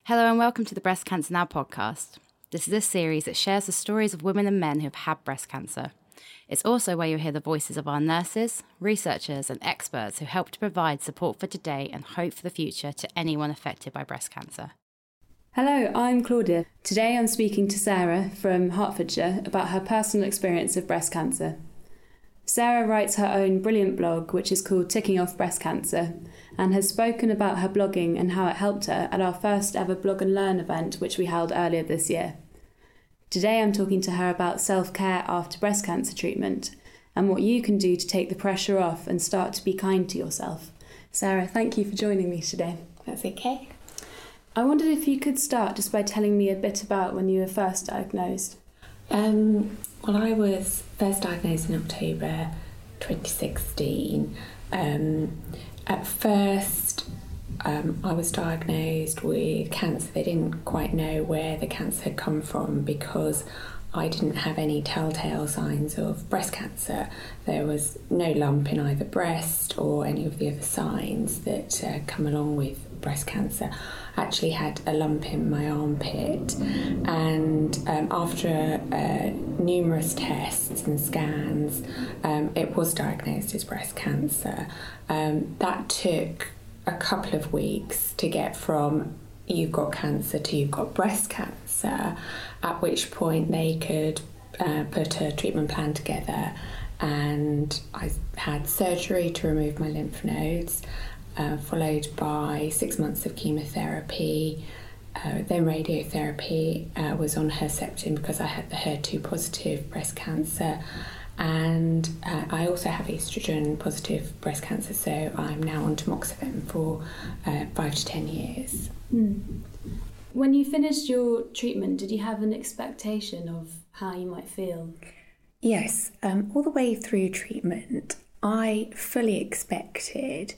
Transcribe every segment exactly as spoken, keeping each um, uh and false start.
Hello and welcome to the Breast Cancer Now podcast. This is a series that shares the stories of women and men who have had breast cancer. It's also where you'll hear the voices of our nurses, researchers and experts who help to provide support for today and hope for the future to anyone affected by breast cancer. Hello, I'm Claudia. Today I'm speaking to Sarah from Hertfordshire about her personal experience of breast cancer. Sarah writes her own brilliant blog, which is called Ticking Off Breast Cancer, and has spoken about her blogging and how it helped her at our first ever Blog and Learn event, which we held earlier this year. Today I'm talking to her about self-care after breast cancer treatment and what you can do to take the pressure off and start to be kind to yourself. Sarah, thank you for joining me today. That's okay. I wondered if you could start just by telling me a bit about when you were first diagnosed. Um, well, I was first diagnosed in October twenty sixteen. Um, at first, um, I was diagnosed with cancer. They didn't quite know where the cancer had come from because I didn't have any telltale signs of breast cancer. There was no lump in either breast or any of the other signs that uh, come along with breast cancer. I actually had a lump in my armpit, and um, after uh, numerous tests and scans, um, it was diagnosed as breast cancer. Um, that took a couple of weeks to get from you've got cancer to you've got breast cancer, at which point they could uh, put a treatment plan together, and I had surgery to remove my lymph nodes, uh, followed by six months of chemotherapy, uh, then radiotherapy. Uh, was on Herceptin because I had the H E R two positive breast cancer, and uh, I also have estrogen positive breast cancer, so I'm now on tamoxifen for uh, five to ten years. Mm. When you finished your treatment, did you have an expectation of how you might feel? Yes, um, all the way through treatment, I fully expected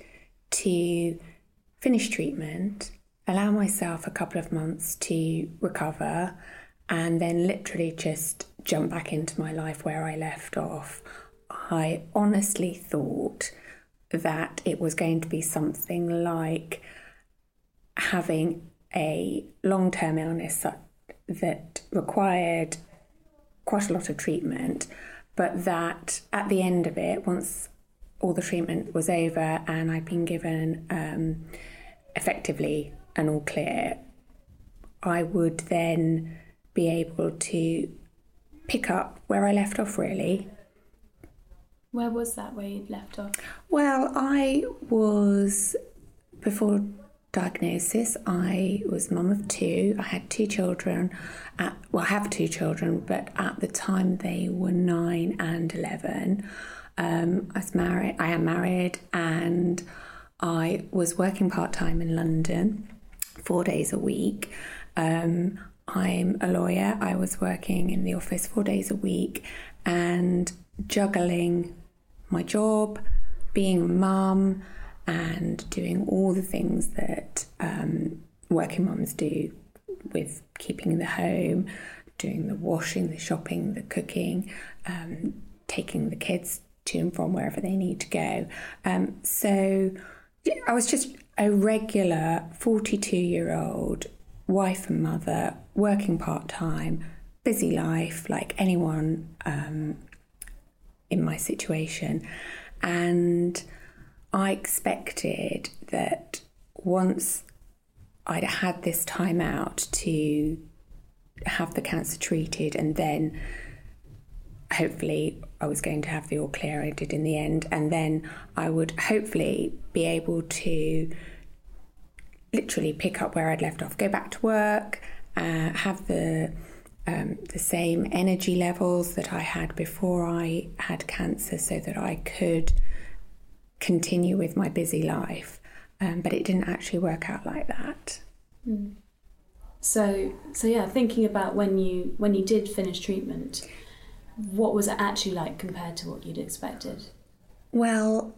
to finish treatment, allow myself a couple of months to recover, and then literally just jump back into my life where I left off. I honestly thought that it was going to be something like having a long-term illness that required quite a lot of treatment, but that at the end of it, once all the treatment was over and I'd been given um, effectively an all clear, I would then be able to pick up where I left off, really. Where was that, where you'd left off? Well, I was, before diagnosis, I was mum of two. I had two children. At, well, I have two children, but at the time they were nine and eleven. Um, I was married. I am married, and I was working part-time in London, four days a week. Um, I'm a lawyer. I was working in the office four days a week and juggling my job, being a mum, and doing all the things that um, working mums do, with keeping the home, doing the washing, the shopping, the cooking, um, taking the kids to and from wherever they need to go. Um, so yeah, I was just a regular forty-two-year-old wife and mother, working part-time, busy life like anyone um, in my situation. And I expected that once I'd had this time out to have the cancer treated, and then hopefully I was going to have the all clear. I did in the end, and then I would hopefully be able to literally pick up where I'd left off, go back to work, uh, have the um, the same energy levels that I had before I had cancer, so that I could continue with my busy life. Um, but it didn't actually work out like that. Mm. So, so yeah, thinking about when you when you did finish treatment, what was it actually like compared to what you'd expected? Well,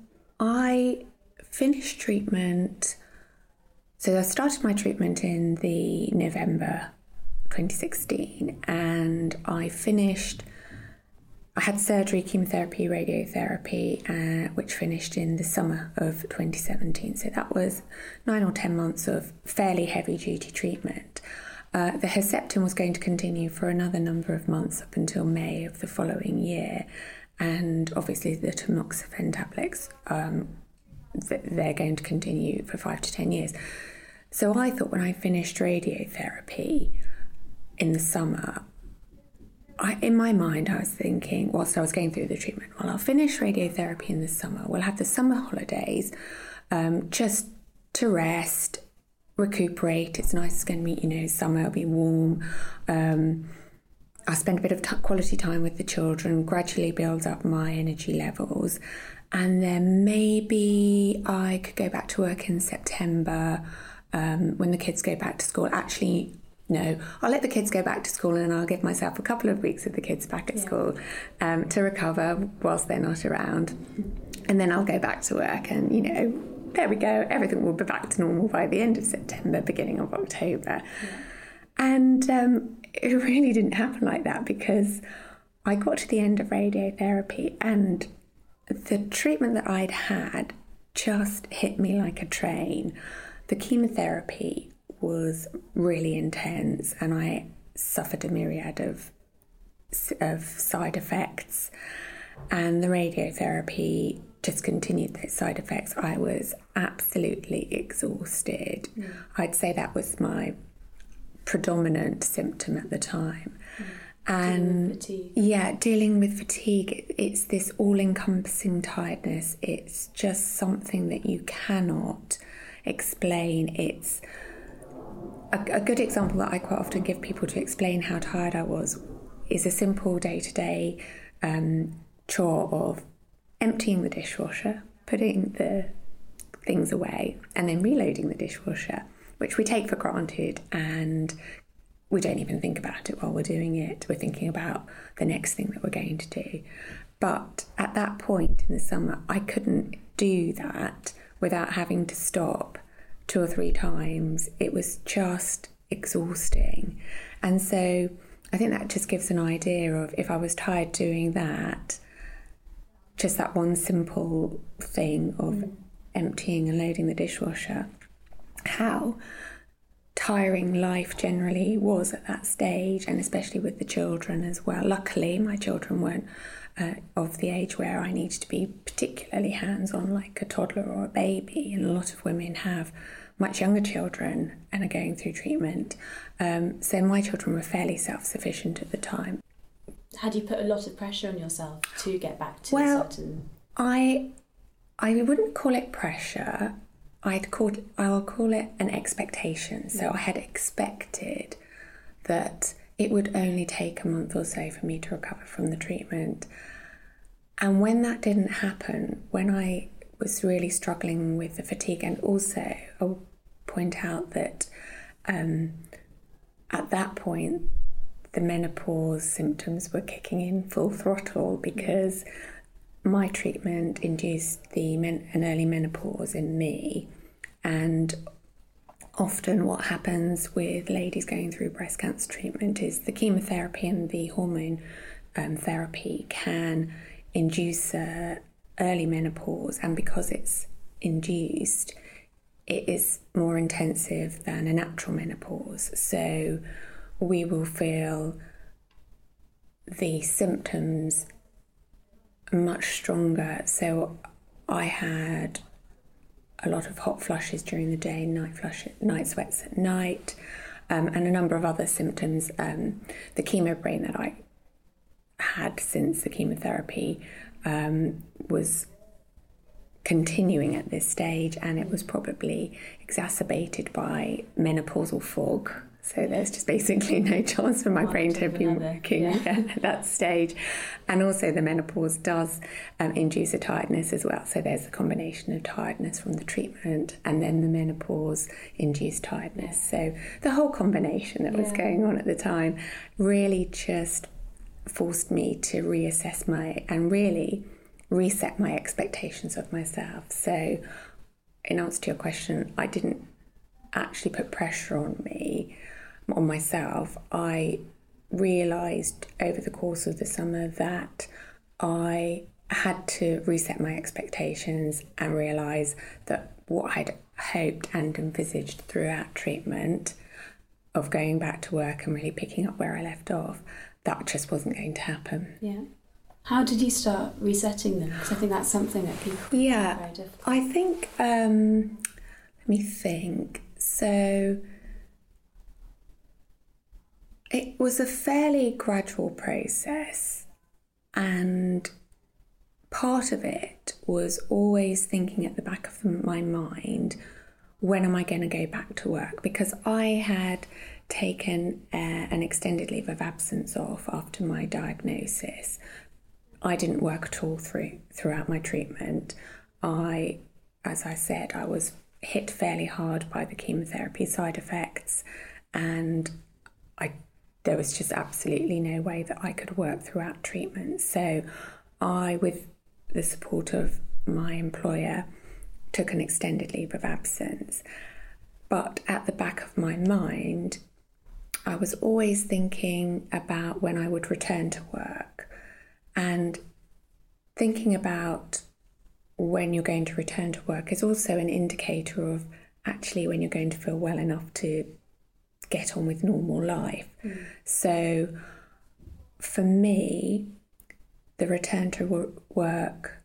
I finished treatment. So I started my treatment in the November twenty sixteen, and I finished I had surgery, chemotherapy, radiotherapy, uh, which finished in the summer of twenty seventeen. So that was nine or ten months of fairly heavy-duty treatment. Uh, the Herceptin was going to continue for another number of months up until May of the following year. And obviously the tamoxifen tablets, um, they're going to continue for five to ten years. So I thought when I finished radiotherapy in the summer, I, in my mind, I was thinking, whilst I was going through the treatment, well, I'll finish radiotherapy in the summer. We'll have the summer holidays um, just to rest, recuperate. It's nice. It's going to be, you know, summer, it'll be warm. Um, I'll spend a bit of t- quality time with the children, gradually build up my energy levels. And then maybe I could go back to work in September um, when the kids go back to school. Actually, no, I'll let the kids go back to school and I'll give myself a couple of weeks with the kids back at yeah. school um, to recover whilst they're not around. And then I'll go back to work and, you know, there we go. Everything will be back to normal by the end of September, beginning of October. Yeah. And um, it really didn't happen like that because I got to the end of radiotherapy and the treatment that I'd had just hit me like a train. The chemotherapy was really intense and I suffered a myriad of of side effects, and the radiotherapy just continued those side effects. I was absolutely exhausted. Mm. I'd say that was my predominant symptom at the time. Mm. And dealing with fatigue. yeah, dealing with fatigue, it's this all-encompassing tiredness. It's just something that you cannot explain. It's A, a good example that I quite often give people to explain how tired I was is a simple day-to-day um, chore of emptying the dishwasher, putting the things away, and then reloading the dishwasher, which we take for granted and we don't even think about it while we're doing it. We're thinking about the next thing that we're going to do. But at that point in the summer, I couldn't do that without having to stop two or three times. It was just exhausting. And so I think that just gives an idea of if I was tired doing that, just that one simple thing of mm. emptying and loading the dishwasher, how tiring life generally was at that stage, and especially with the children as well. Luckily, my children weren't uh, of the age where I needed to be particularly hands-on like a toddler or a baby, and a lot of women have much younger children and are going through treatment. Um, so my children were fairly self-sufficient at the time. Had you put a lot of pressure on yourself to get back to well, a certain... I, I wouldn't call it pressure. I'd call it, I'll call it an expectation. So I had expected that it would only take a month or so for me to recover from the treatment. And when that didn't happen, when I was really struggling with the fatigue, and also I'll point out that um, at that point, the menopause symptoms were kicking in full throttle because my treatment induced the men- an early menopause in me. And often what happens with ladies going through breast cancer treatment is the chemotherapy and the hormone um, therapy can induce uh, early menopause, and because it's induced, it is more intensive than a natural menopause. So we will feel the symptoms much stronger. So I had a lot of hot flushes during the day, night flush, night sweats at night, um, and a number of other symptoms. Um, the chemo brain that I had since the chemotherapy um, was continuing at this stage, and it was probably exacerbated by menopausal fog. So there's just basically no chance for my One brain to be working yeah. at that stage. And also the menopause does um, induce a tiredness as well. So there's a combination of tiredness from the treatment and then the menopause-induced tiredness. So the whole combination that was yeah. going on at the time really just forced me to reassess my, and really reset my expectations of myself. So in answer to your question, I didn't actually put pressure on me, on myself. I realised over the course of the summer that I had to reset my expectations and realise that what I'd hoped and envisaged throughout treatment of going back to work and really picking up where I left off, that just wasn't going to happen. Yeah. How did you start resetting them? Because I think that's something that people yeah, find very difficult. I think, um, let me think. So it was a fairly gradual process, and part of it was always thinking at the back of my mind, when am I going to go back to work? Because I had taken uh, an extended leave of absence off after my diagnosis. I didn't work at all through throughout my treatment. I, as I said, I was hit fairly hard by the chemotherapy side effects, and I there was just absolutely no way that I could work throughout treatment. So I, with the support of my employer, took an extended leave of absence. But at the back of my mind, I was always thinking about when I would return to work, and thinking about when you're going to return to work is also an indicator of actually when you're going to feel well enough to get on with normal life. Mm. So for me, the return to work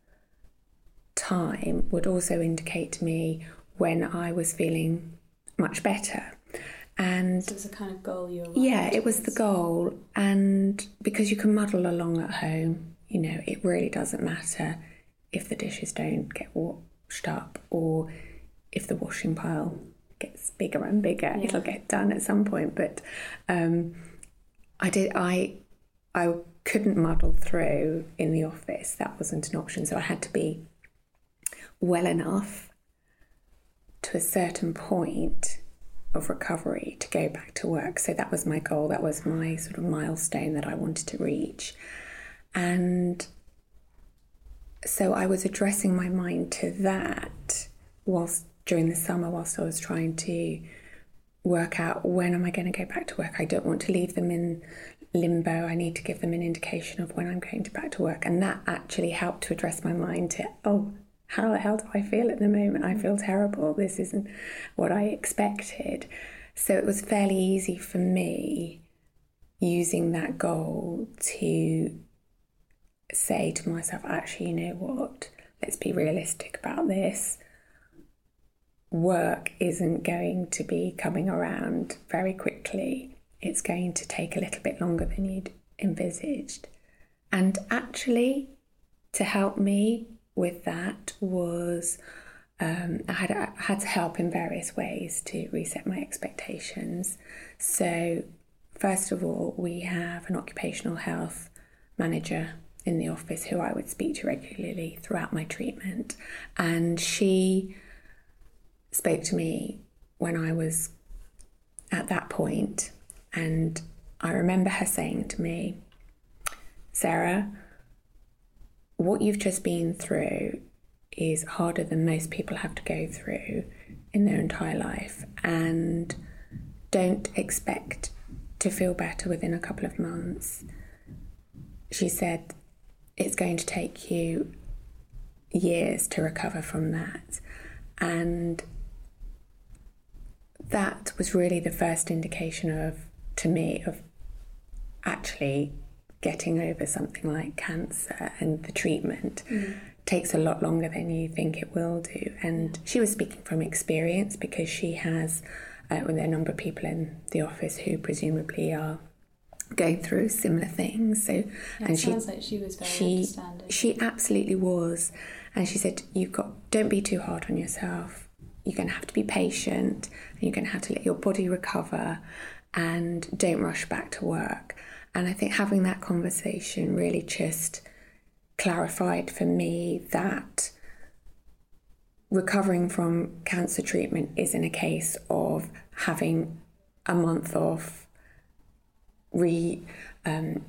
time would also indicate to me when I was feeling much better. And so it's a kind of goal you're yeah, it was the goal. And because you can muddle along at home, you know, it really doesn't matter if the dishes don't get washed up or if the washing pile gets bigger and bigger. Yeah. It'll get done at some point. But um, I did. I I couldn't muddle through in the office. That wasn't an option. So I had to be well enough to a certain point of recovery to go back to work. So that was my goal. That was my sort of milestone that I wanted to reach. And so I was addressing my mind to that whilst during the summer, whilst I was trying to work out when am I going to go back to work. I don't want to leave them in limbo. I need to give them an indication of when I'm going to back to work. And that actually helped to address my mind to, oh, how the hell do I feel at the moment? I feel terrible. This isn't what I expected. So it was fairly easy for me using that goal to say to myself, actually, you know what? Let's be realistic about this. Work isn't going to be coming around very quickly. It's going to take a little bit longer than you'd envisaged. And actually, to help me with that was um, I had I had to help in various ways to reset my expectations. So first of all, we have an occupational health manager in the office who I would speak to regularly throughout my treatment, and she spoke to me when I was at that point, and I remember her saying to me, Sarah, what you've just been through is harder than most people have to go through in their entire life, and don't expect to feel better within a couple of months. She said it's going to take you years to recover from that, and that was really the first indication of, to me, of actually getting over something like cancer, and the treatment mm. takes a lot longer than you think it will do. And she was speaking from experience because she has, uh, well, there are a number of people in the office who presumably are going through similar things. So, yeah, and it she, sounds like she was very she, understanding. She absolutely was. And she said, "You've got, don't be too hard on yourself. You're going to have to be patient, and you're going to have to let your body recover, and don't rush back to work." And I think having that conversation really just clarified for me that recovering from cancer treatment isn't a case of having a month off, re um,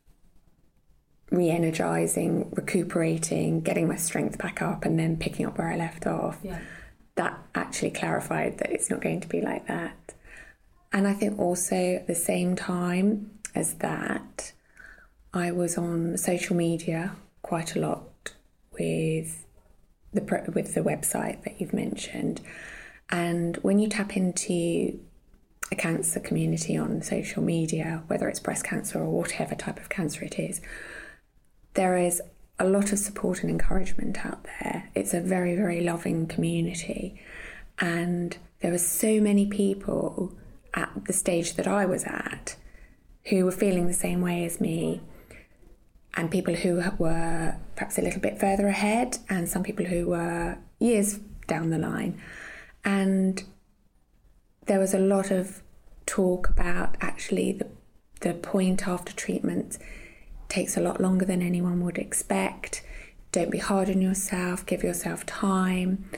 re-energizing, recuperating, getting my strength back up, and then picking up where I left off. Yeah. That actually clarified that it's not going to be like that. And I think also at the same time, as that, I was on social media quite a lot with the with the website that you've mentioned. And when you tap into a cancer community on social media, whether it's breast cancer or whatever type of cancer it is, there is a lot of support and encouragement out there. It's a very, very loving community. And there were so many people at the stage that I was at who were feeling the same way as me, and people who were perhaps a little bit further ahead, and some people who were years down the line. And there was a lot of talk about actually the the point after treatment takes a lot longer than anyone would expect. Don't be hard on yourself, give yourself time.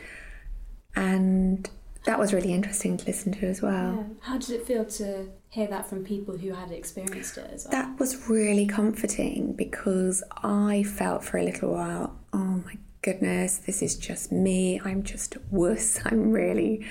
And that was really interesting to listen to as well. Yeah. How did it feel to hear that from people who had experienced it as well? That was really comforting, because I felt for a little while, oh my goodness, this is just me. I'm just a wuss. I'm really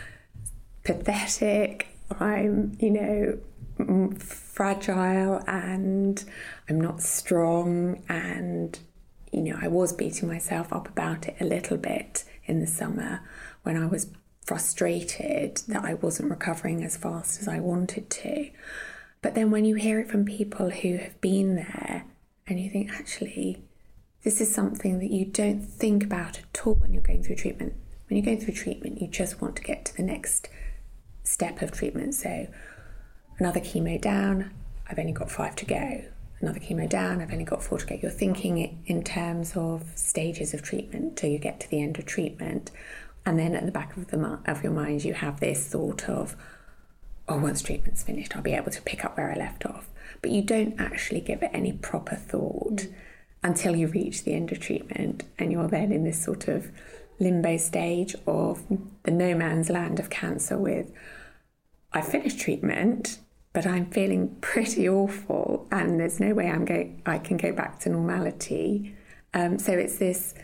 pathetic. I'm, you know, fragile, and I'm not strong. And, you know, I was beating myself up about it a little bit in the summer when I was frustrated that I wasn't recovering as fast as I wanted to. But then when you hear it from people who have been there, and you think, actually, this is something that you don't think about at all when you're going through treatment. When you're going through treatment, you just want to get to the next step of treatment. So another chemo down, I've only got five to go. Another chemo down, I've only got four to go. You're thinking it in terms of stages of treatment till you get to the end of treatment. And then at the back of the of your mind, you have this thought of, oh, once treatment's finished, I'll be able to pick up where I left off. But you don't actually give it any proper thought mm. until you reach the end of treatment, and you're then in this sort of limbo stage of the no man's land of cancer with, I finished treatment, but I'm feeling pretty awful, and there's no way I'm go- I can go back to normality. Um, so it's this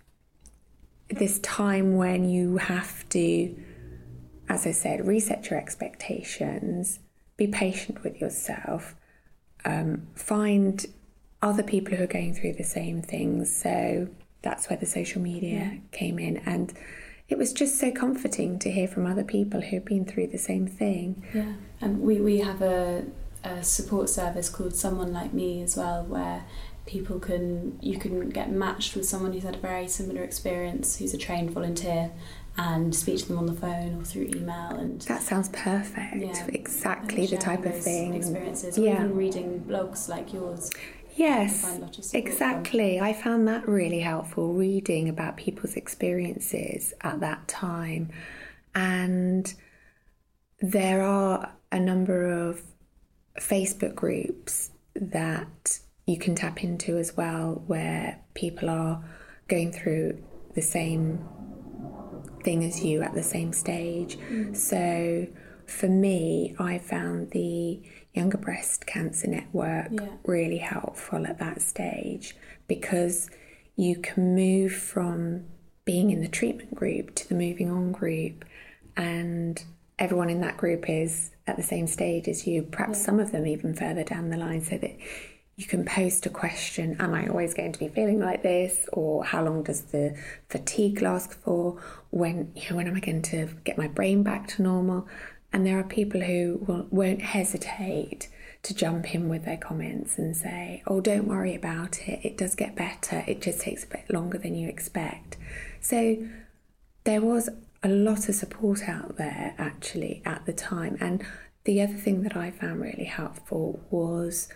this time when you have to, as I said, reset your expectations, be patient with yourself, um, find other people who are going through the same things. So that's where the social media yeah. came in. And it was just so comforting to hear from other people who've been through the same thing. Yeah, and we, we have a, a support service called Someone Like Me as well, where people can, you can get matched with someone who's had a very similar experience, who's a trained volunteer, and speak to them on the phone or through email. And that sounds perfect. Yeah, exactly the type of thing. Experiences, or yeah. even reading blogs like yours. Yes, exactly. From. I found that really helpful, reading about people's experiences at that time. And there are a number of Facebook groups that you can tap into as well, where people are going through the same thing as you at the same stage. Mm. So for me, I found the Younger Breast Cancer Network yeah. really helpful at that stage, because you can move from being in the treatment group to the moving on group, and everyone in that group is at the same stage as you, perhaps yeah. some of them even further down the line, so that you can post a question, am I always going to be feeling like this? Or how long does the fatigue last for? When, you know, when am I going to get my brain back to normal? And there are people who will, won't hesitate to jump in with their comments and say, oh, don't worry about it. It does get better. It just takes a bit longer than you expect. So there was a lot of support out there, actually, at the time. And the other thing that I found really helpful was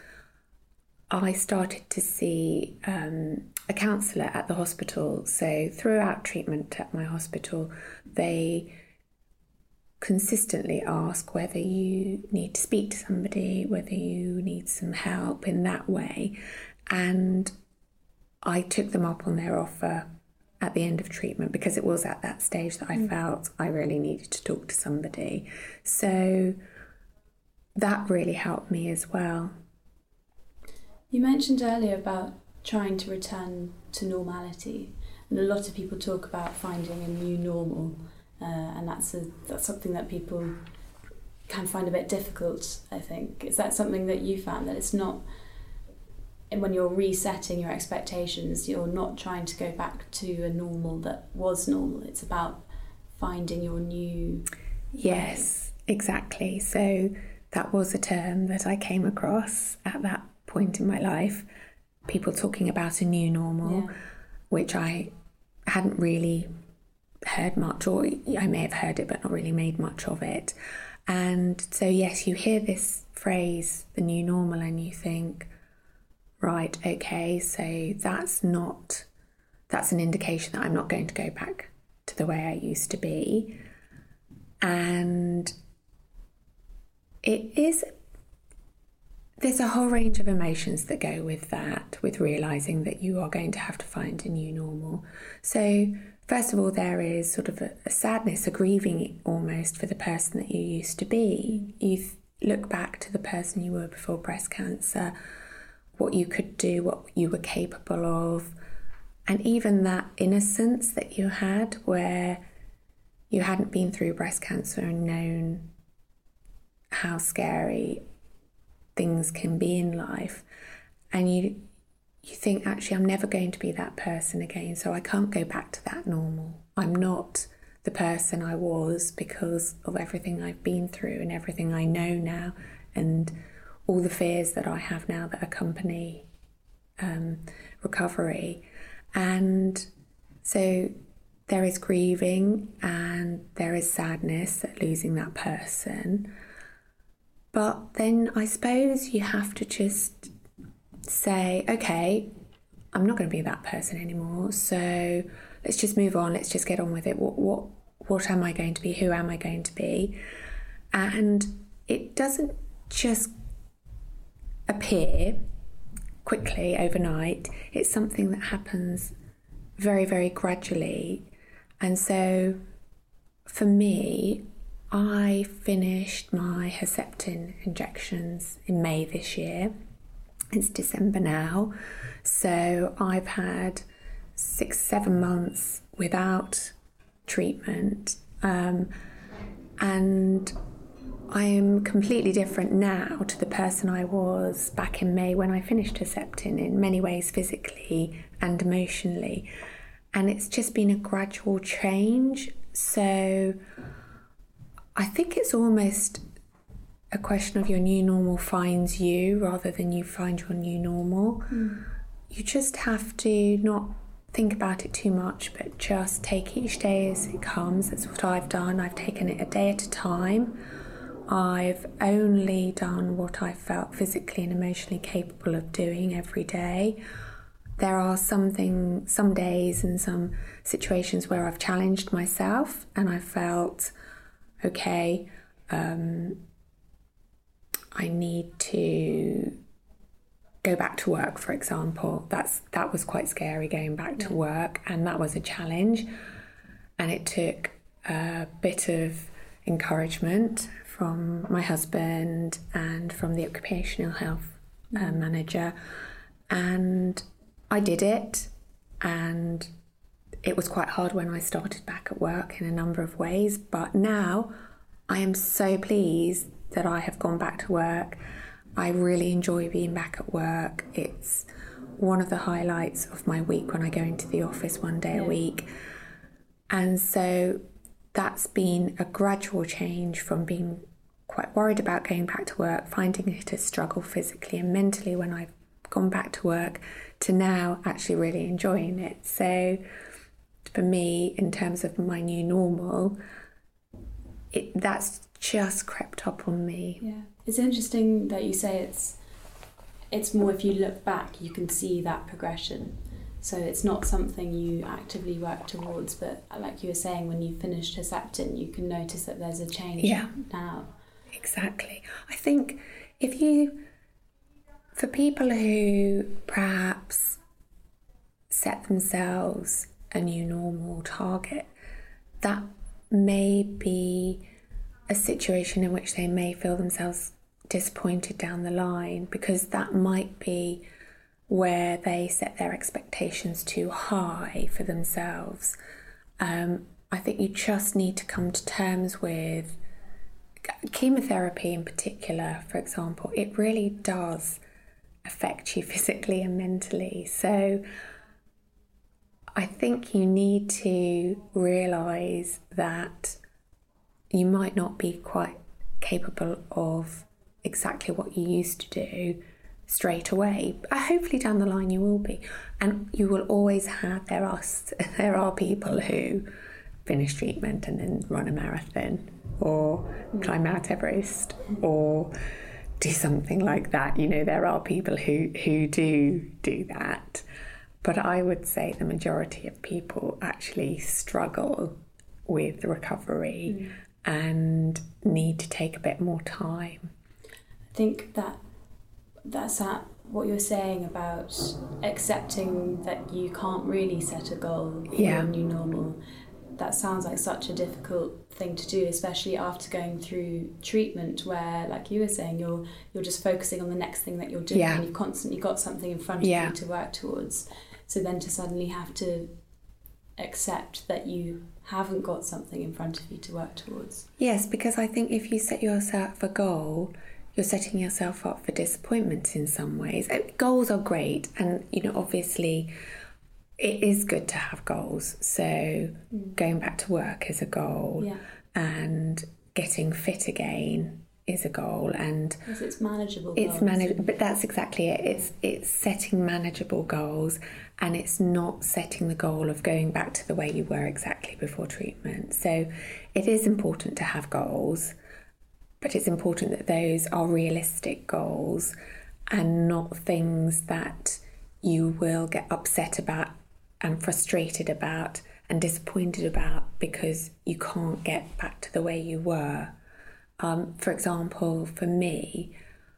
I started to see um, a counsellor at the hospital. So throughout treatment at my hospital, they consistently ask whether you need to speak to somebody, whether you need some help in that way. And I took them up on their offer at the end of treatment, because it was at that stage that I felt I really needed to talk to somebody. So that really helped me as well. You mentioned earlier about trying to return to normality, and a lot of people talk about finding a new normal, uh, and that's a, that's something that people can find a bit difficult, I think. Is that something that you found, that it's not, when you're resetting your expectations, you're not trying to go back to a normal that was normal, it's about finding your new... Yes, way. Exactly. So that was a term that I came across at that point in my life, people talking about a new normal, yeah. which I hadn't really heard much, or I may have heard it but not really made much of it. And so yes, you hear this phrase, the new normal, and you think, right, okay, so that's not, that's an indication that I'm not going to go back to the way I used to be. And it is, there's a whole range of emotions that go with that, with realising that you are going to have to find a new normal. So first of all, there is sort of a, a sadness, a grieving almost for the person that you used to be. You th- look back to the person you were before breast cancer, what you could do, what you were capable of, and even that innocence that you had where you hadn't been through breast cancer and known how scary things can be in life. And you you think, actually, I'm never going to be that person again, so I can't go back to that normal. I'm not the person I was because of everything I've been through and everything I know now and all the fears that I have now that accompany um, recovery. And so there is grieving and there is sadness at losing that person. But then I suppose you have to just say, okay, I'm not going to be that person anymore, so let's just move on, let's just get on with it. What what what am I going to be? Who am I going to be? And it doesn't just appear quickly overnight. It's something that happens very, very gradually. And so for me, I finished my Herceptin injections in May this year. It's December now, so I've had six, seven months without treatment, um, and I am completely different now to the person I was back in May when I finished Herceptin, in many ways physically and emotionally, and it's just been a gradual change. So I think it's almost a question of your new normal finds you rather than you find your new normal. Mm. You just have to not think about it too much, but just take each day as it comes. That's what I've done. I've taken it a day at a time. I've only done what I felt physically and emotionally capable of doing every day. There are something, some days and some situations where I've challenged myself and I felt, okay, um, I need to go back to work, for example. That's that was quite scary, going back to work, and that was a challenge. And it took a bit of encouragement from my husband and from the occupational health uh, manager. And I did it, and it was quite hard when I started back at work in a number of ways. But now I am so pleased that I have gone back to work. I really enjoy being back at work. It's one of the highlights of my week when I go into the office one day yeah. a week. And so that's been a gradual change from being quite worried about going back to work, finding it a struggle physically and mentally when I've gone back to work, to now actually really enjoying it. So for me, in terms of my new normal, it that's just crept up on me. Yeah, it's interesting that you say it's it's more, if you look back you can see that progression, so it's not something you actively work towards, but like you were saying, when you finished Herceptin you can notice that there's a change yeah, now. Exactly. I think if you, for people who perhaps set themselves a new normal target, that may be a situation in which they may feel themselves disappointed down the line, because that might be where they set their expectations too high for themselves. Um, I think you just need to come to terms with chemotherapy in particular, for example, it really does affect you physically and mentally. So I think you need to realise that you might not be quite capable of exactly what you used to do straight away. But hopefully down the line you will be. And you will always have, there are, there are people who finish treatment and then run a marathon or climb Mount Everest or do something like that. You know, there are people who, who do do that. But I would say the majority of people actually struggle with recovery mm. and need to take a bit more time. I think that that's at what you're saying about accepting that you can't really set a goal for yeah. a new normal. That sounds like such a difficult thing to do, especially after going through treatment where, like you were saying, you're you're just focusing on the next thing that you're doing yeah. and you've constantly got something in front of yeah. you to work towards. So then to suddenly have to accept that you haven't got something in front of you to work towards. Yes, because I think if you set yourself a goal, you're setting yourself up for disappointment in some ways. Goals are great, and, you know, obviously it is good to have goals. So mm. going back to work is a goal, yeah. and getting fit again is a goal, and yes, it's manageable. It's goals. manageable, but that's exactly it. It's it's setting manageable goals, and it's not setting the goal of going back to the way you were exactly before treatment. So it is important to have goals, but it's important that those are realistic goals and not things that you will get upset about and frustrated about and disappointed about because you can't get back to the way you were. Um, for example, for me,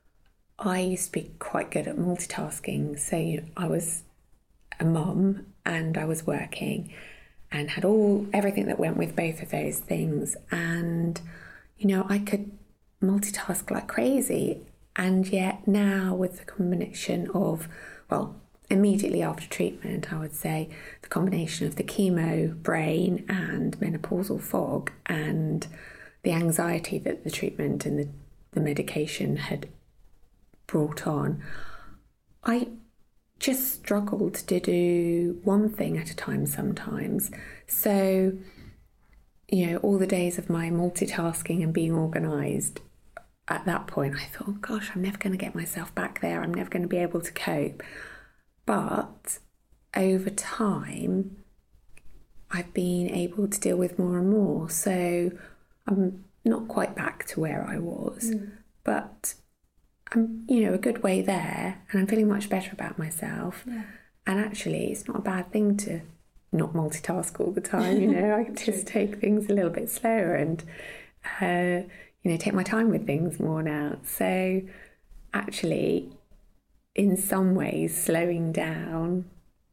I used to be quite good at multitasking. So you know, I was a mum and I was working and had all everything that went with both of those things. And, you know, I could multitask like crazy. And yet now with the combination of, well, immediately after treatment, I would say the combination of the chemo brain and menopausal fog and the anxiety that the treatment and the, the medication had brought on, I just struggled to do one thing at a time sometimes. So, you know, all the days of my multitasking and being organised, at that point I thought, oh gosh, I'm never going to get myself back there. I'm never going to be able to cope. But over time, I've been able to deal with more and more. So I'm not quite back to where I was, mm. but I'm, you know, a good way there, and I'm feeling much better about myself. Yeah. And actually, it's not a bad thing to not multitask all the time. You know, I can just take things a little bit slower and, uh, you know, take my time with things more now. So actually, in some ways, slowing down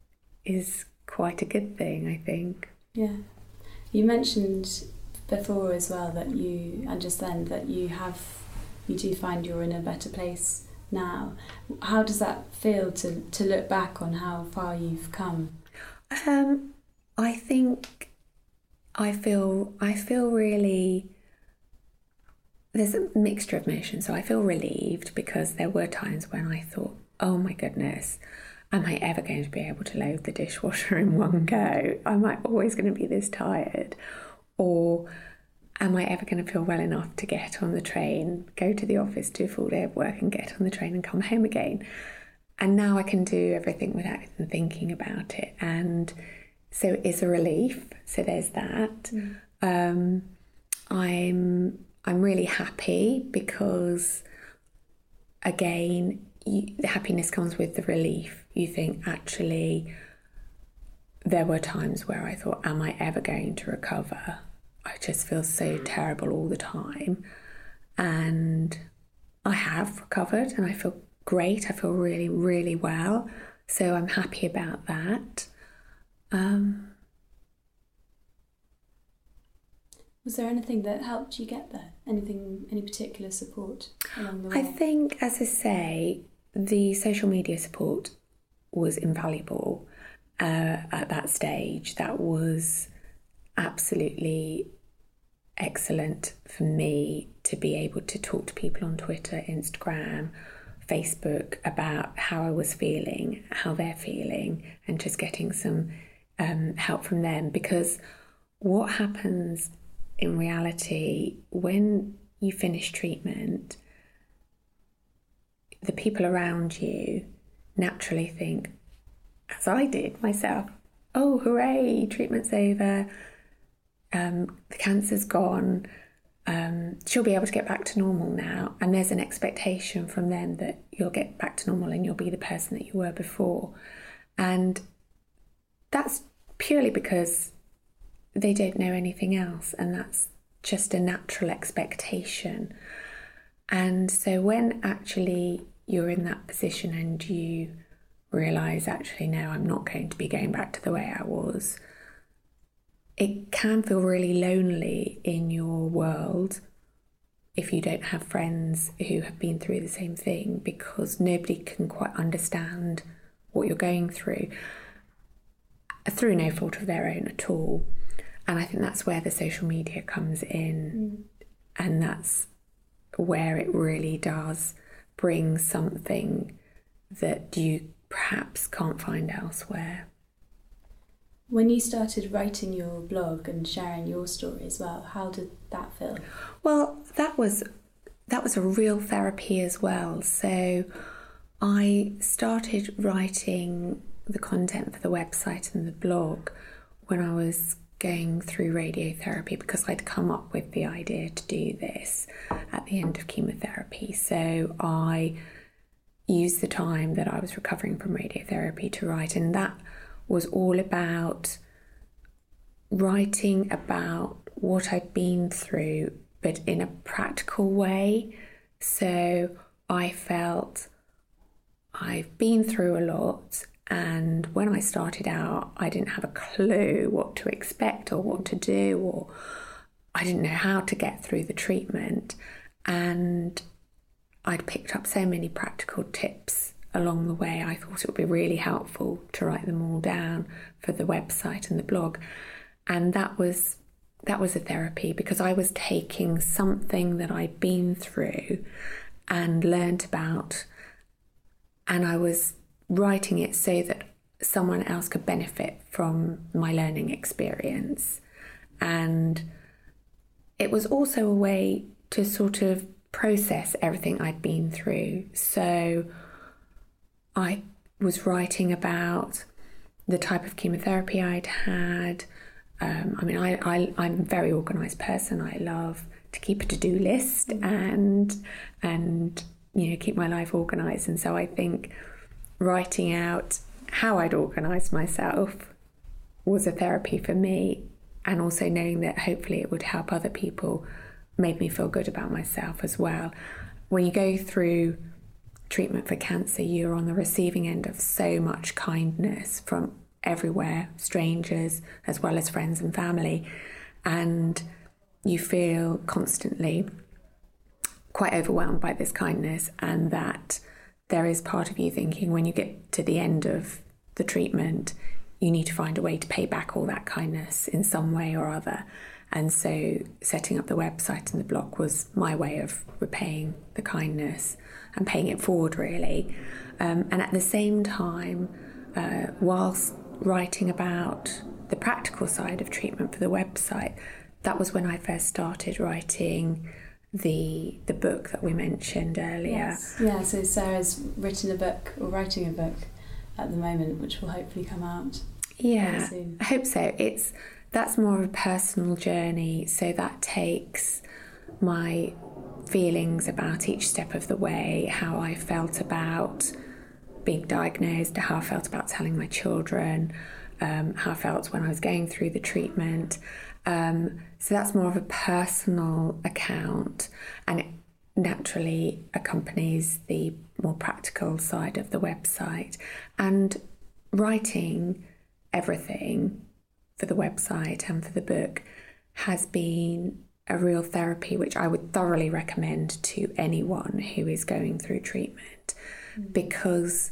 is quite a good thing, I think. Yeah. You mentioned before as well that you, and just then, that you have, you do find you're in a better place now. How does that feel to, to look back on how far you've come? Um, I think I feel, I feel really, there's a mixture of emotions. So I feel relieved because there were times when I thought, oh my goodness, am I ever going to be able to load the dishwasher in one go? Am I always going to be this tired? Or am I ever going to feel well enough to get on the train, go to the office, do a full day of work and get on the train and come home again? And now I can do everything without even thinking about it. And so it's a relief. So there's that. Mm. Um, I'm I'm really happy because, again, you, the happiness comes with the relief. You think, actually, there were times where I thought, am I ever going to recover? I just feel so terrible all the time. And I have recovered and I feel great. I feel really, really well. So I'm happy about that. Um, Was there anything that helped you get there? Anything, any particular support along the way? I think, as I say, the social media support was invaluable uh, at that stage. That was absolutely excellent for me to be able to talk to people on Twitter, Instagram, Facebook about how I was feeling, how they're feeling, and just getting some um, help from them. Because what happens in reality when you finish treatment, the people around you naturally think, as I did myself, oh, hooray, treatment's over, um, the cancer's gone, um, she'll be able to get back to normal now. And there's an expectation from them that you'll get back to normal and you'll be the person that you were before. And that's purely because they don't know anything else, and that's just a natural expectation. And so when actually you're in that position and you realise, actually, no, I'm not going to be going back to the way I was, it can feel really lonely in your world if you don't have friends who have been through the same thing, because nobody can quite understand what you're going through through no fault of their own at all. And I think that's where the social media comes in, mm. and that's where it really does bring something that you perhaps can't find elsewhere. When you started writing your blog and sharing your story as well, how did that feel? Well, that was that was a real therapy as well. So I started writing the content for the website and the blog when I was going through radiotherapy, because I'd come up with the idea to do this at the end of chemotherapy. So I used the time that I was recovering from radiotherapy to write, and that was all about writing about what I'd been through, but in a practical way. So I felt I've been through a lot, and when I started out, I didn't have a clue what to expect or what to do, or I didn't know how to get through the treatment. And I'd picked up so many practical tips along the way. I thought it would be really helpful to write them all down for the website and the blog. And that was that was a therapy, because I was taking something that I'd been through and learnt about, and I was writing it so that someone else could benefit from my learning experience. And it was also a way to sort of process everything I'd been through. So I was writing about the type of chemotherapy I'd had. Um, I mean, I, I, I'm a very organised person. I love to keep a to-do list and, and you know, keep my life organised. And so I think writing out how I'd organised myself was a therapy for me, and also knowing that hopefully it would help other people made me feel good about myself as well. When you go through treatment for cancer, you're on the receiving end of so much kindness from everywhere, strangers as well as friends and family, and you feel constantly quite overwhelmed by this kindness, and that there is part of you thinking when you get to the end of the treatment, you need to find a way to pay back all that kindness in some way or other. And so setting up the website and the blog was my way of repaying the kindness and paying it forward, really. Um, and at the same time, uh, whilst writing about the practical side of treatment for the website, that was when I first started writing the the book that we mentioned earlier. Yes. Yeah, so Sarah's written a book, or writing a book at the moment, which will hopefully come out yeah soon. I hope so. It's that's more of a personal journey, so that takes my feelings about each step of the way, how I felt about being diagnosed, how I felt about telling my children, um, how I felt when I was going through the treatment. Um, so that's more of a personal account, and it naturally accompanies the more practical side of the website. And writing everything for the website and for the book has been a real therapy, which I would thoroughly recommend to anyone who is going through treatment, mm. because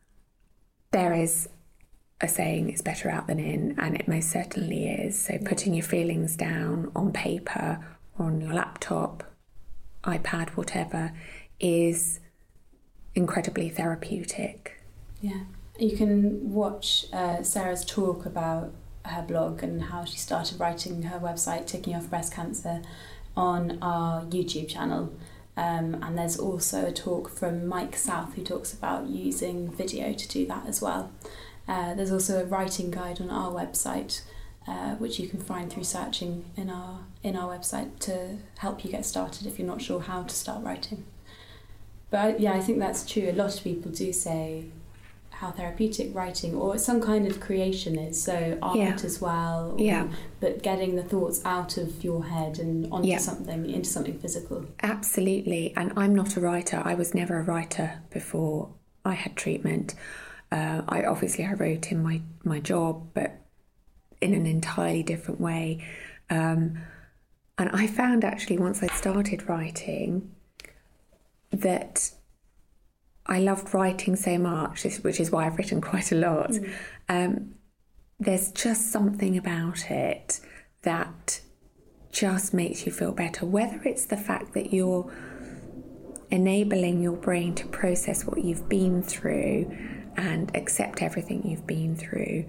there is a saying, it's better out than in, and it most certainly is. So putting your feelings down on paper or on your laptop, iPad, whatever, is incredibly therapeutic. Yeah. You can watch uh, Sarah's talk about her blog and how she started writing her website, Ticking Off Breast Cancer, on our YouTube channel. Um, and there's also a talk from Mike South who talks about using video to do that as well. Uh, there's also a writing guide on our website, uh, which you can find through searching in our in our website to help you get started if you're not sure how to start writing. But yeah, I think that's true. A lot of people do say how therapeutic writing or some kind of creation is, so art yeah. as well, or, yeah. but getting the thoughts out of your head and onto yeah. something, into something physical. Absolutely. And I'm not a writer. I was never a writer before I had treatment. Uh, I obviously I wrote in my, my job, but in an entirely different way. Um, and I found actually once I started writing that I loved writing so much, which is why I've written quite a lot. Mm. Um, there's just something about it that just makes you feel better, whether it's the fact that you're enabling your brain to process what you've been through and accept everything you've been through,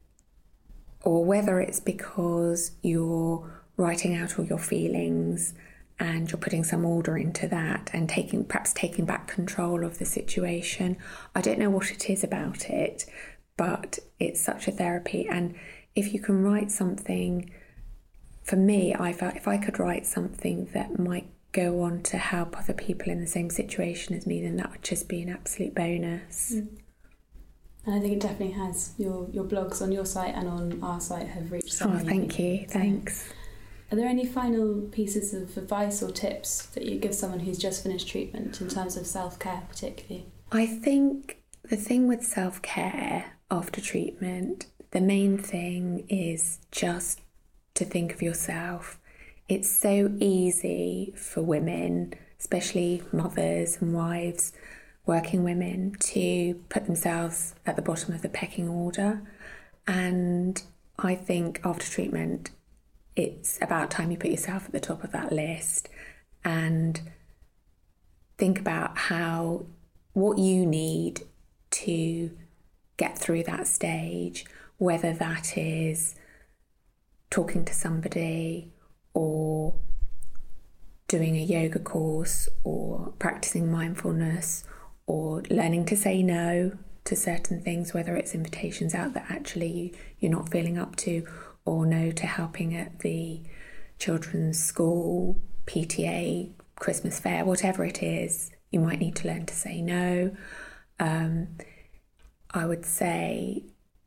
or whether it's because you're writing out all your feelings and you're putting some order into that and taking perhaps taking back control of the situation. I don't know what it is about it, but it's such a therapy. And if you can write something, for me, I felt if I could write something that might go on to help other people in the same situation as me, then that would just be an absolute bonus. Mm. And I think it definitely has. Your your blogs on your site and on our site have reached so Oh, many thank people. you. Thanks. Are there any final pieces of advice or tips that you give someone who's just finished treatment in terms of self-care particularly? I think the thing with self-care after treatment, the main thing is just to think of yourself. It's so easy for women, especially mothers and wives, working women, to put themselves at the bottom of the pecking order. And I think after treatment, it's about time you put yourself at the top of that list and think about how, what you need to get through that stage, whether that is talking to somebody or doing a yoga course or practicing mindfulness or learning to say no to certain things, whether it's invitations out that actually you, you're not feeling up to, or no to helping at the children's school, P T A, Christmas fair, whatever it is, you might need to learn to say no. Um, I would say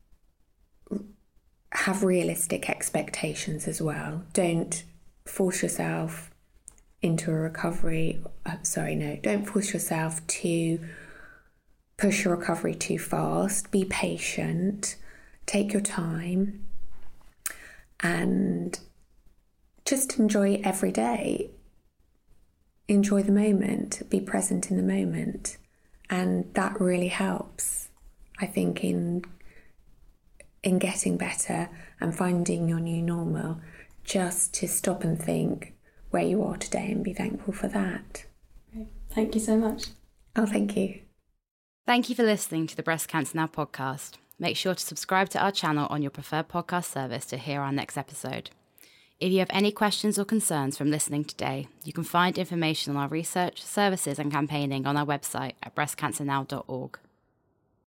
have realistic expectations as well. Don't force yourself into a recovery. Uh, sorry, no, don't force yourself to push your recovery too fast. Be patient, take your time, and just enjoy every day. Enjoy the moment, be present in the moment. And that really helps, I think, in in getting better and finding your new normal, just to stop and think where you are today and be thankful for that. Great. Thank you so much. Oh, thank you. Thank you for listening to the Breast Cancer Now podcast. Make sure to subscribe to our channel on your preferred podcast service to hear our next episode. If you have any questions or concerns from listening today, you can find information on our research, services and campaigning on our website at breast cancer now dot org.